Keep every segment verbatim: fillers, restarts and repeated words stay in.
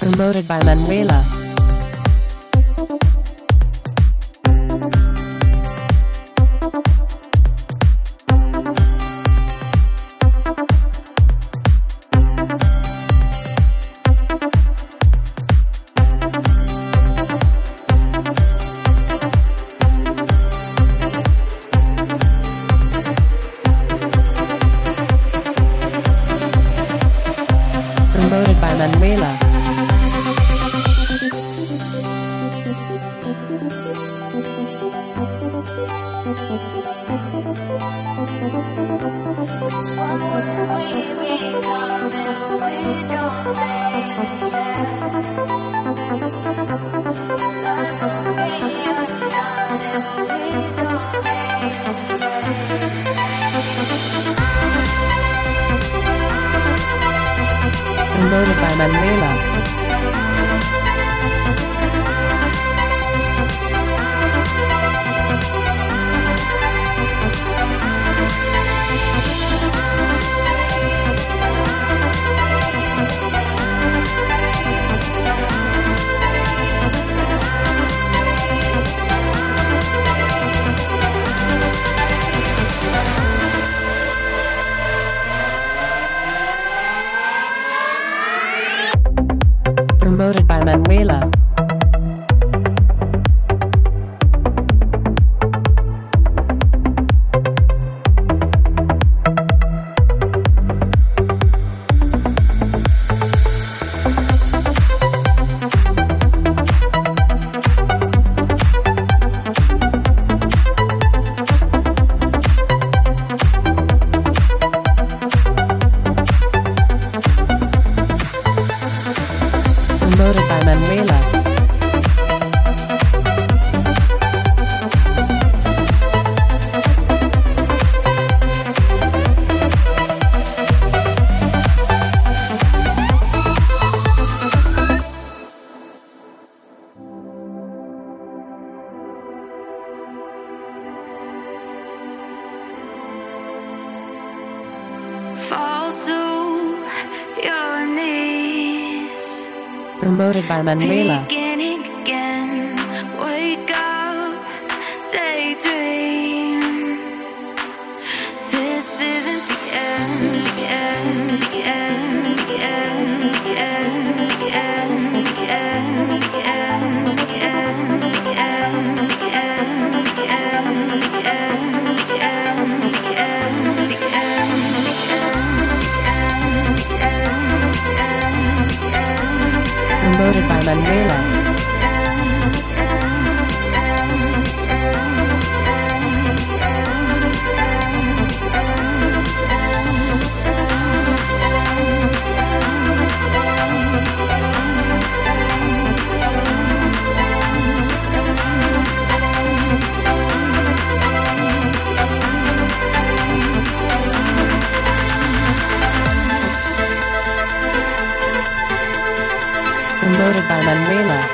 Promoted by Manuela. Promoted by Manuela. Promoted by Manuela. Promoted by Manuela. Promoted by Manuela. Fall to your knees. Promoted by Manuela. Beginning again. Wake up, daydream. This isn't the end, the end, the end, the end, the end, the end, the end, the end, the end, the end, the end, the end, the end, the end, the end, the Promoted by Manuela. Promoted by Manuela.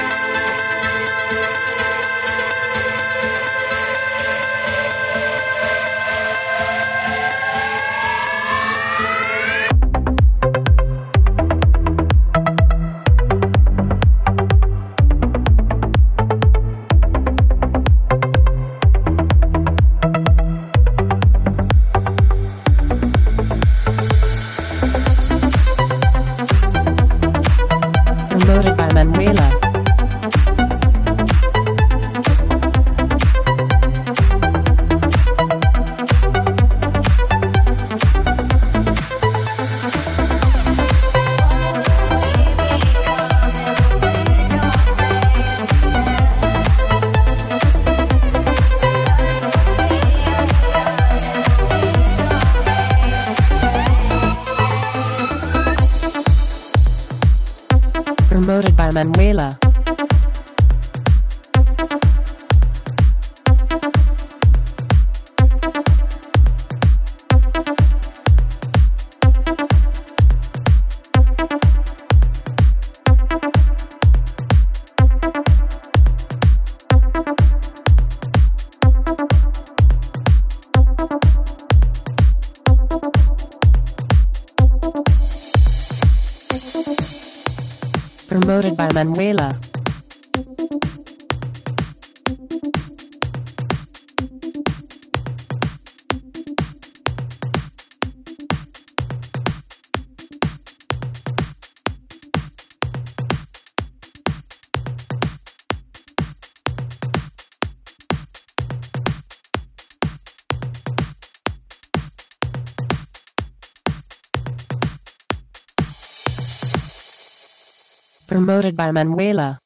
Promoted by Manuela. Promoted by Manuela. Promoted by Manuela. Promoted by Manuela.